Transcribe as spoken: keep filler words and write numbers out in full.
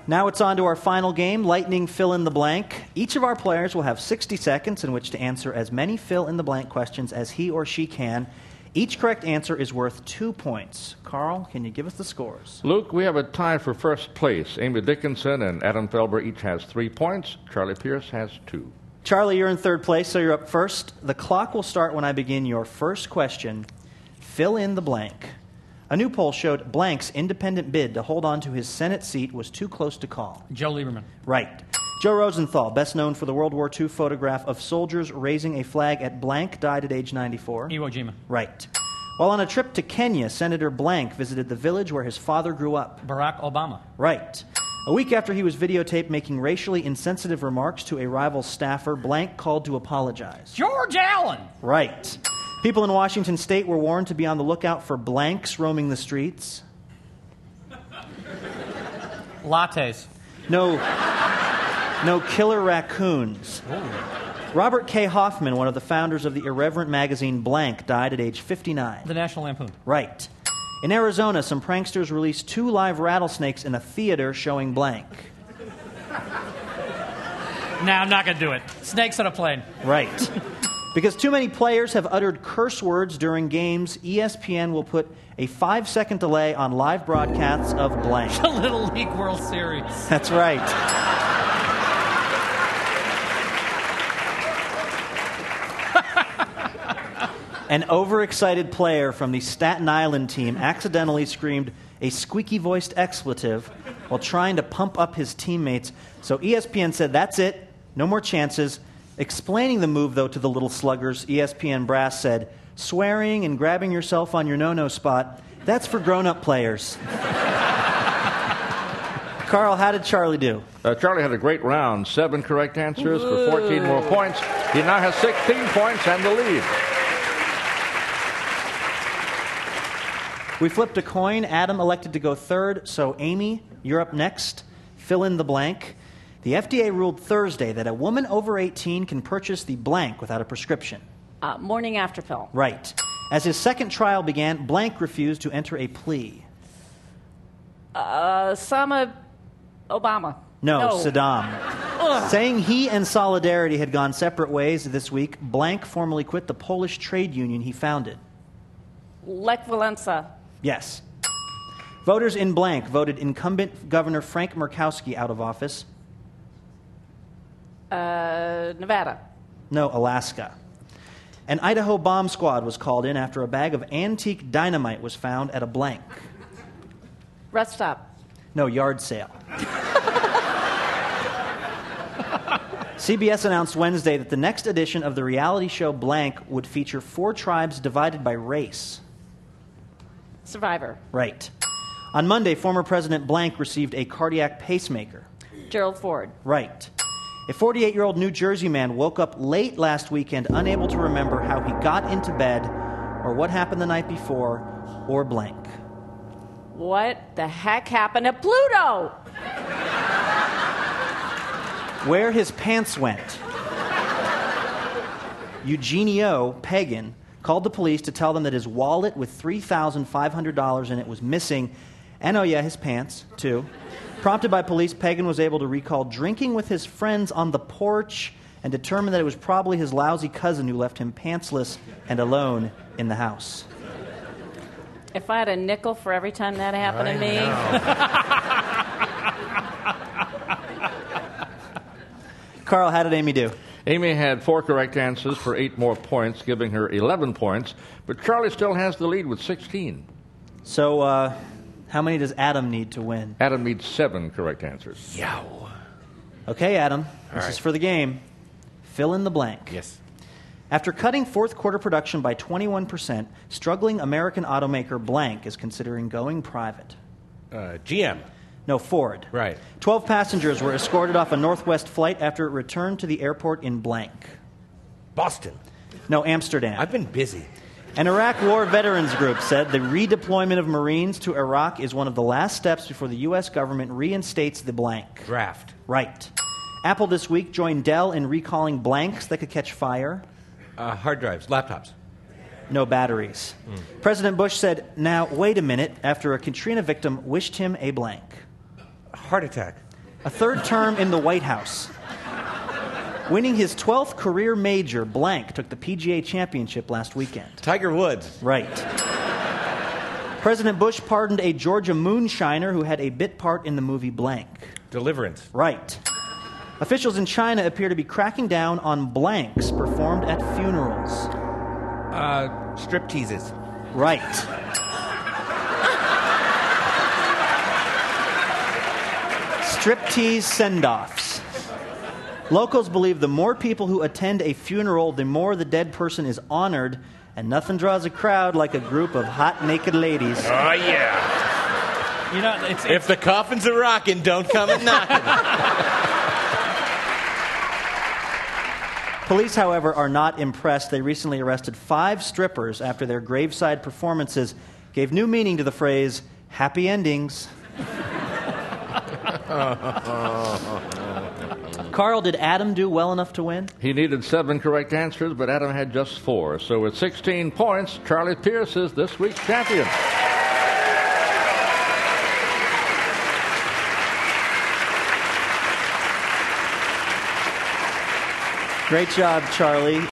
Now it's on to our final game, Lightning Fill in the Blank. Each of our players will have sixty seconds in which to answer as many fill in the blank questions as he or she can. Each correct answer is worth two points. Carl, can you give us the scores? Luke, we have a tie for first place. Amy Dickinson and Adam Felber each has three points. Charlie Pierce has two. Charlie, you're in third place, so you're up first. The clock will start when I begin your first question. Fill in the blank. A new poll showed blank's independent bid to hold on to his Senate seat was too close to call. Joe Lieberman. Right. Joe Rosenthal, best known for the World War Two photograph of soldiers raising a flag at blank, died at age ninety-four. Iwo Jima. Right. While on a trip to Kenya, Senator Blank visited the village where his father grew up. Barack Obama. Right. A week after he was videotaped making racially insensitive remarks to a rival staffer, Blank called to apologize. George Allen. Right. People in Washington State were warned to be on the lookout for blanks roaming the streets. Lattes. No, no killer raccoons. Ooh. Robert K. Hoffman, one of the founders of the irreverent magazine Blank, died at age fifty-nine. The National Lampoon. Right. In Arizona, some pranksters released two live rattlesnakes in a theater showing Blank. Nah, I'm not going to do it. Snakes on a plane. Right. Because too many players have uttered curse words during games, E S P N will put a five-second delay on live broadcasts of Blank. The Little League World Series. That's right. An overexcited player from the Staten Island team accidentally screamed a squeaky-voiced expletive while trying to pump up his teammates. So E S P N said, that's it, no more chances. Explaining the move, though, to the little sluggers, E S P N brass said, swearing and grabbing yourself on your no-no spot, that's for grown-up players. Carl, how did Charlie do? Uh, Charlie had a great round. Seven correct answers for fourteen more points. He now has sixteen points and the lead. We flipped a coin. Adam elected to go third, so Amy, you're up next. Fill in the blank. The F D A ruled Thursday that a woman over eighteen can purchase the blank without a prescription. Uh, morning after pill. Right. As his second trial began, Blank refused to enter a plea. Uh, Sama Obama. No, no. Saddam. Ugh. Saying he and Solidarity had gone separate ways this week, Blank formally quit the Polish trade union he founded. Lech Walesa. Yes. Voters in Blank voted incumbent Governor Frank Murkowski out of office. Uh, Nevada. No, Alaska. An Idaho bomb squad was called in after a bag of antique dynamite was found at a blank. Rest stop. No, yard sale. C B S announced Wednesday that the next edition of the reality show Blank would feature four tribes divided by race. Survivor. Right. On Monday, former President Blank received a cardiac pacemaker. Gerald Ford. Right. A forty-eight-year-old New Jersey man woke up late last weekend unable to remember how he got into bed or what happened the night before or blank. What the heck happened to Pluto? Where his pants went. Eugenio Pagan called the police to tell them that his wallet with three thousand five hundred dollars in it was missing, and oh yeah, his pants, too. Prompted by police, Pagan was able to recall drinking with his friends on the porch and determined that it was probably his lousy cousin who left him pantsless and alone in the house. If I had a nickel for every time that happened to me. Carl, how did Amy do? Amy had four correct answers for eight more points, giving her eleven points, but Charlie still has the lead with sixteen. So, uh, how many does Adam need to win? Adam needs seven correct answers. Yow. Okay, Adam, this right. is for the game. Fill in the blank. Yes. After cutting fourth quarter production by twenty-one percent, struggling American automaker Blank is considering going private. Uh, G M. No, Ford. Right. Twelve passengers were escorted off a Northwest flight after it returned to the airport in Blank. Boston. No, Amsterdam. I've been busy. An Iraq War veterans group said the redeployment of Marines to Iraq is one of the last steps before the U S government reinstates the blank. Draft. Right. Apple this week joined Dell in recalling blanks that could catch fire. Uh, hard drives. Laptops. No batteries. Mm. President Bush said, now, wait a minute, after a Katrina victim wished him a blank. Heart attack. A third term in the White House. Winning his twelfth career major, blank took the P G A Championship last weekend. Tiger Woods. Right. President Bush pardoned a Georgia moonshiner who had a bit part in the movie blank. Deliverance. Right. Officials in China appear to be cracking down on blanks performed at funerals. Uh, strip teases. Right. Striptease send-offs. Locals believe the more people who attend a funeral, the more the dead person is honored, and nothing draws a crowd like a group of hot, naked ladies. Oh, yeah. You know, it's, it's If the coffins are rocking, don't come and knocking. Police, however, are not impressed. They recently arrested five strippers after their graveside performances gave new meaning to the phrase, happy endings. Carl, did Adam do well enough to win? He needed seven correct answers, but Adam had just four. So with sixteen points, Charlie Pierce is this week's champion. Great job, Charlie.